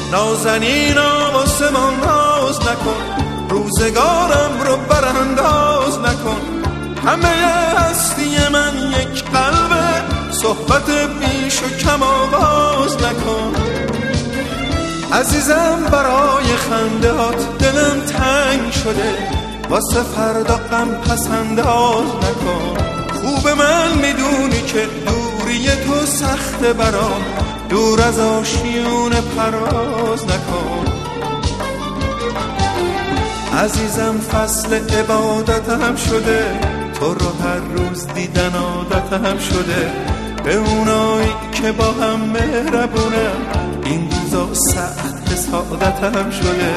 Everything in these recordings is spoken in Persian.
نازنینا واسه من ناز نکن، روزگارم رو برانداز نکن. همه هستی من یک قلبه، صحبت بیش و کم آواز نکن. عزیزم برای خندهات دلم تنگ شده، واسه فردا غم پسنداز نکن. خوب من میدونی که دوری تو سخته برام، دور از آشیونه پرواز نکن. عزیزم فصل عبادتم شده، تو رو هر روز دیدن عادتم شده. به اونایی که با هم مهربونم، این روزا سخت حسادتم شده.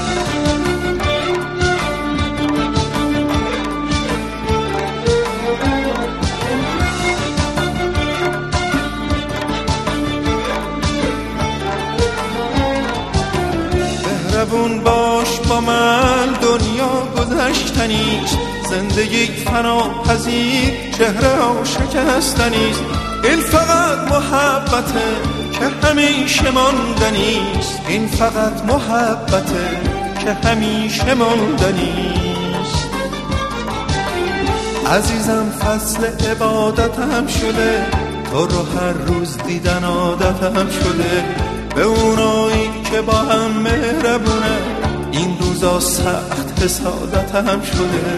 مهربون باش با من، دنیا گذشتنیست، زندگی فناپذیر، چهره ها شکستنیست. این فقط محبته که همیشه ماندنیست، این فقط محبته که همیشه ماندنیست. عزیزم فصل عبادتم شده، تو رو هر روز دیدن عادتم شده. به اونایی که با هم مهربونه، این روزا سخت حسادتم شده.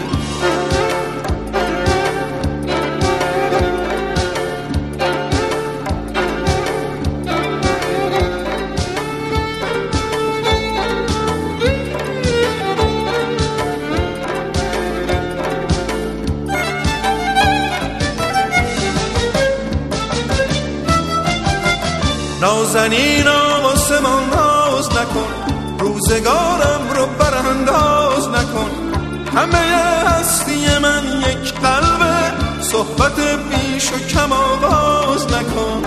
نازنینا واسه من ناز نکن، روزگارم رو برانداز نکن. همه هستی من یک قلبه، صحبت بیش و کم آواز نکن.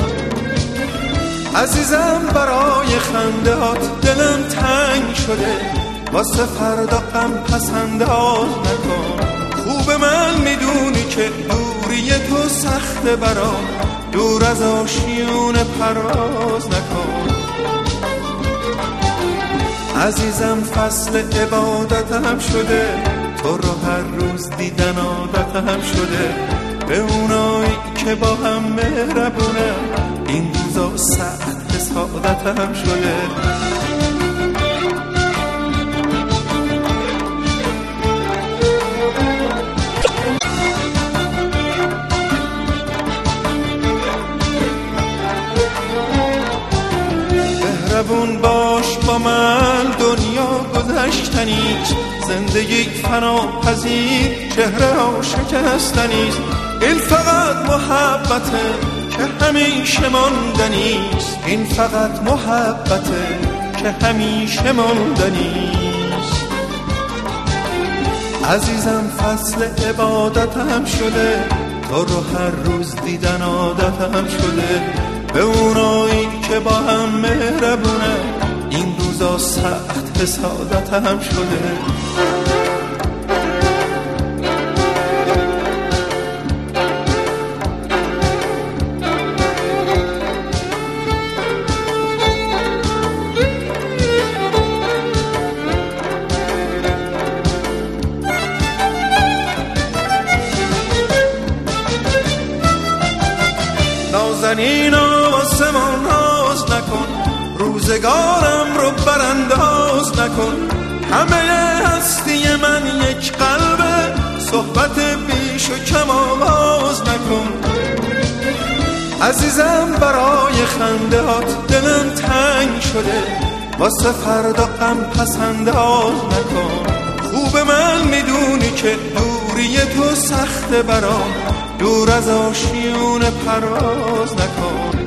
عزیزم برای خندهات دلم تنگ شده، واسه فردا غم پسنداز نکن. خوب من میدونی که دوری تو سخته برام، دور از آشیونه پرواز نکن. عزیزم فصل عبادتم شده، تو رو هر روز دیدن عادتم شده. به اونایی که با هم مهربونه، این روزا سخت حسادتم شده. مهربون باش با من، دنیا گذشتنیست، زندگی فناپذیر، چهره ها شکستنیست. این فقط محبته که همیشه ماندنیست، این فقط محبته که همیشه ماندنیست. عزیزم فصل عبادتم شده، تو رو هر روز دیدن عادتم شده. به اونایی که با هم مهربونه، این روزا سخت حسادتم شده. نازنینا واسه من ناز نکن، روزگارم رو برانداز نکن. همه هستی من یک قلبه، صحبت بیش و کم آواز نکن. عزیزم برای خندهات دلم تنگ شده، واسه فردا غم پسنداز نکن. خوب من میدونی که دوری تو سخته برام، دور از آشیونه پرواز نکن.